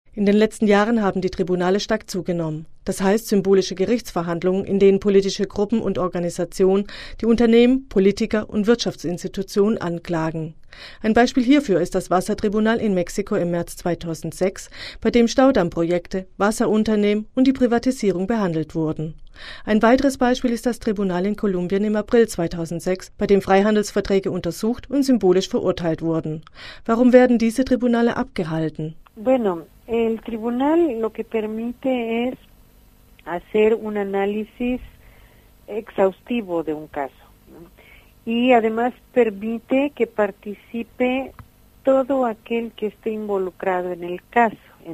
In den letzten Jahren haben die Tribunale stark zugenommen. Das heißt symbolische Gerichtsverhandlungen, in denen politische Gruppen und Organisationen die Unternehmen, Politiker und Wirtschaftsinstitutionen anklagen. Ein Beispiel hierfür ist das Wassertribunal in Mexiko im März 2006, bei dem Staudammprojekte, Wasserunternehmen und die Privatisierung behandelt wurden. Ein weiteres Beispiel ist das Tribunal in Kolumbien im April 2006, bei dem Freihandelsverträge untersucht und symbolisch verurteilt wurden. Warum werden diese Tribunale abgehalten? Bueno, el tribunal lo que permite es hacer un análisis exhaustivo de un caso, ¿no? Y además permite que participe todo aquel que esté involucrado en el caso.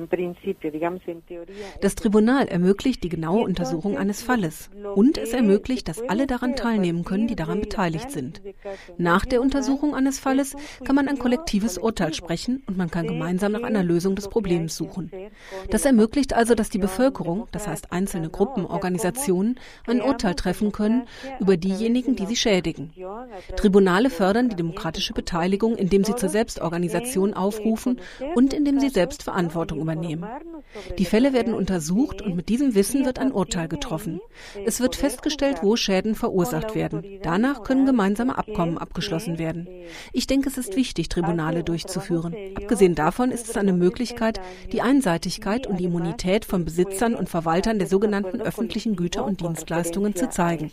Das Tribunal ermöglicht die genaue Untersuchung eines Falles und es ermöglicht, dass alle daran teilnehmen können, die daran beteiligt sind. Nach der Untersuchung eines Falles kann man ein kollektives Urteil sprechen und man kann gemeinsam nach einer Lösung des Problems suchen. Das ermöglicht also, dass die Bevölkerung, das heißt einzelne Gruppen, Organisationen, ein Urteil treffen können über diejenigen, die sie schädigen. Tribunale fördern die demokratische Beteiligung, indem sie zur Selbstorganisation aufrufen und indem sie selbst Verantwortung übernehmen. Die Fälle werden untersucht und mit diesem Wissen wird ein Urteil getroffen. Es wird festgestellt, wo Schäden verursacht werden. Danach können gemeinsame Abkommen abgeschlossen werden. Ich denke, es ist wichtig, Tribunale durchzuführen. Abgesehen davon ist es eine Möglichkeit, die Einseitigkeit und die Immunität von Besitzern und Verwaltern der sogenannten öffentlichen Güter und Dienstleistungen zu zeigen.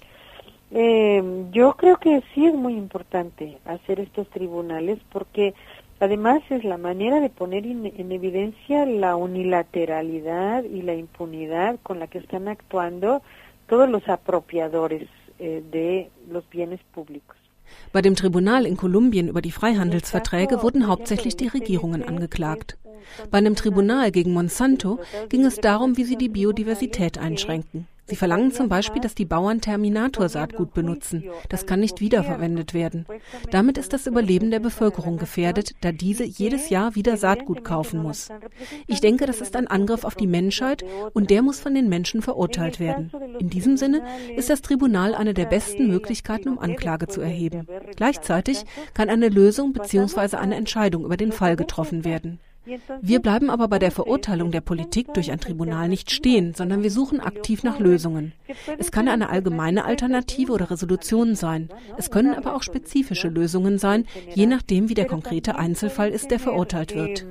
Yo creo que sí es muy importante hacer estos tribunales porque además es la manera de poner en evidencia la unilateralidad y la impunidad con la que están actuando todos los apropiadores de los bienes públicos. Bei dem Tribunal in Kolumbien über die Freihandelsverträge wurden hauptsächlich die Regierungen angeklagt. Bei einem Tribunal gegen Monsanto ging es darum, wie sie die Biodiversität einschränken. Sie verlangen zum Beispiel, dass die Bauern Terminator-Saatgut benutzen. Das kann nicht wiederverwendet werden. Damit ist das Überleben der Bevölkerung gefährdet, da diese jedes Jahr wieder Saatgut kaufen muss. Ich denke, das ist ein Angriff auf die Menschheit und der muss von den Menschen verurteilt werden. In diesem Sinne ist das Tribunal eine der besten Möglichkeiten, um Anklage zu erheben. Gleichzeitig kann eine Lösung bzw. eine Entscheidung über den Fall getroffen werden. Wir bleiben aber bei der Verurteilung der Politik durch ein Tribunal nicht stehen, sondern wir suchen aktiv nach Lösungen. Es kann eine allgemeine Alternative oder Resolution sein. Es können aber auch spezifische Lösungen sein, je nachdem, wie der konkrete Einzelfall ist, der verurteilt wird.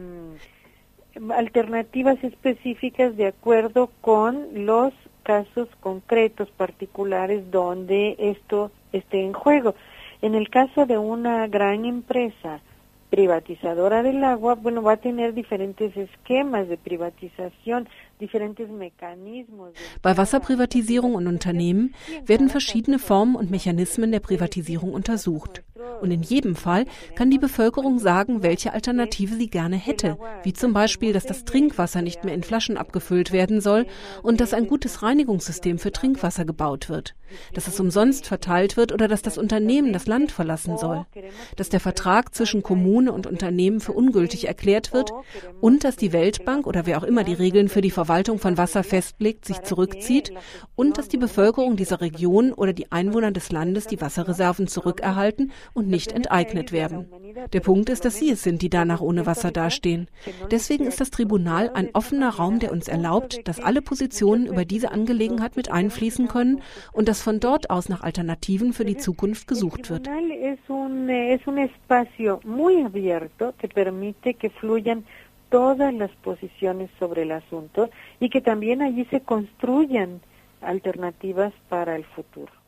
Alternativas específicas de acuerdo con los casos concretos particulares donde esto esté en juego. En el caso de una gran empresa privatizadora del agua, bueno, va a tener diferentes esquemas de privatización, diferentes mecanismos. Bei Wasserprivatisierung und Unternehmen werden verschiedene Formen und Mechanismen der Privatisierung untersucht. Und in jedem Fall kann die Bevölkerung sagen, welche Alternative sie gerne hätte, wie zum Beispiel, dass das Trinkwasser nicht mehr in Flaschen abgefüllt werden soll und dass ein gutes Reinigungssystem für Trinkwasser gebaut wird, dass es umsonst verteilt wird oder dass das Unternehmen das Land verlassen soll, dass der Vertrag zwischen Kommune und Unternehmen für ungültig erklärt wird und dass die Weltbank oder wer auch immer die Regeln für die Verwaltung von Wasser festlegt, sich zurückzieht und dass die Bevölkerung dieser Region oder die Einwohner des Landes die Wasserreserven zurückerhalten und nicht enteignet werden. Der Punkt ist, dass sie es sind, die danach ohne Wasser dastehen. Deswegen ist das Tribunal ein offener Raum, der uns erlaubt, dass alle Positionen über diese Angelegenheit mit einfließen können und dass von dort aus nach Alternativen für die Zukunft gesucht wird. Es un espacio muy abierto que permite que fluyan todas las posiciones sobre el asunto y que también allí se construyan alternativas para el futuro.